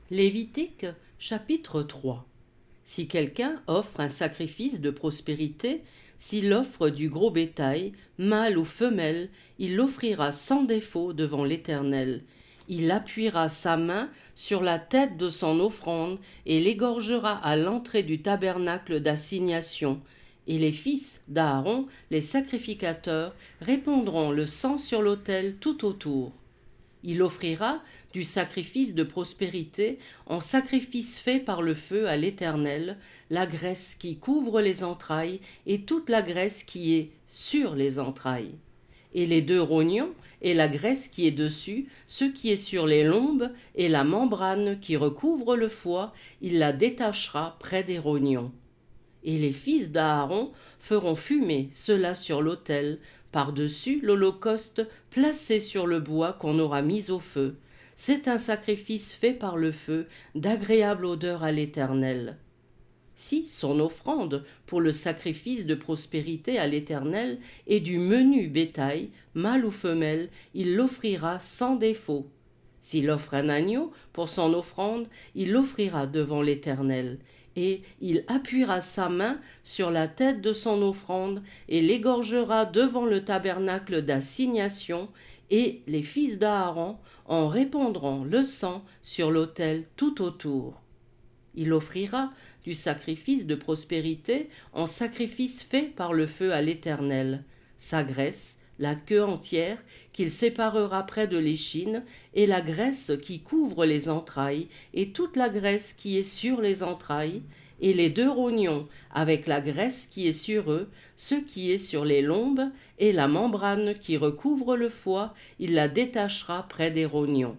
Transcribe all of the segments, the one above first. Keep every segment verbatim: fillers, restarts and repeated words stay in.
Lévitique chapitre trois. Si quelqu'un offre un sacrifice de prospérité, s'il offre du gros bétail, mâle ou femelle, il l'offrira sans défaut devant l'Éternel. Il appuiera sa main sur la tête de son offrande et l'égorgera à l'entrée du tabernacle d'assignation. Et les fils d'Aaron, les sacrificateurs, répandront le sang sur l'autel tout autour. Il offrira du sacrifice de prospérité en sacrifice fait par le feu à l'Éternel, la graisse qui couvre les entrailles et toute la graisse qui est sur les entrailles. Et les deux rognons et la graisse qui est dessus, ce qui est sur les lombes et la membrane qui recouvre le foie, il la détachera près des rognons. Et les fils d'Aaron feront fumer cela sur l'autel, par-dessus l'holocauste placé sur le bois qu'on aura mis au feu. C'est un sacrifice fait par le feu, d'agréable odeur à l'Éternel. Si son offrande pour le sacrifice de prospérité à l'Éternel est du menu bétail, mâle ou femelle, il l'offrira sans défaut. S'il offre un agneau pour son offrande, il l'offrira devant l'Éternel. Et il appuiera sa main sur la tête de son offrande et l'égorgera devant le tabernacle d'assignation, et les fils d'Aaron en répandront le sang sur l'autel tout autour. Il offrira du sacrifice de prospérité en sacrifice fait par le feu à l'Éternel, sa graisse, la queue entière qu'il séparera près de l'échine, et la graisse qui couvre les entrailles, et toute la graisse qui est sur les entrailles, et les deux rognons avec la graisse qui est sur eux, ce qui est sur les lombes, et la membrane qui recouvre le foie, il la détachera près des rognons.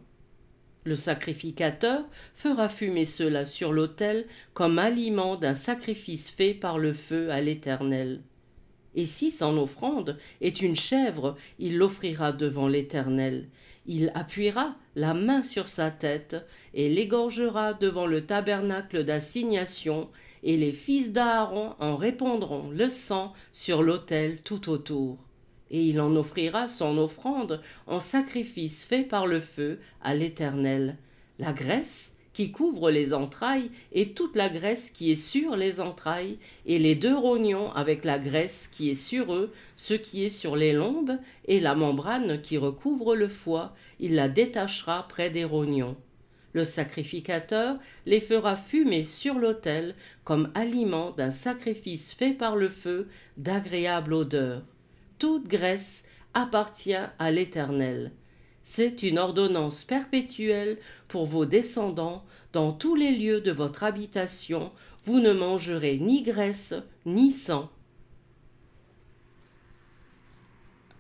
Le sacrificateur fera fumer cela sur l'autel comme aliment d'un sacrifice fait par le feu à l'Éternel. Et si son offrande est une chèvre, il l'offrira devant l'Éternel. Il appuiera la main sur sa tête et l'égorgera devant le tabernacle d'assignation, et les fils d'Aaron en répandront le sang sur l'autel tout autour. Et il en offrira son offrande en sacrifice fait par le feu à l'Éternel. La graisse qui couvre les entrailles et toute la graisse qui est sur les entrailles, et les deux rognons avec la graisse qui est sur eux, ce qui est sur les lombes, et la membrane qui recouvre le foie, il la détachera près des rognons. Le sacrificateur les fera fumer sur l'autel comme aliment d'un sacrifice fait par le feu, d'agréable odeur. Toute graisse appartient à l'Éternel. C'est une ordonnance perpétuelle pour vos descendants. Dans tous les lieux de votre habitation, vous ne mangerez ni graisse ni sang.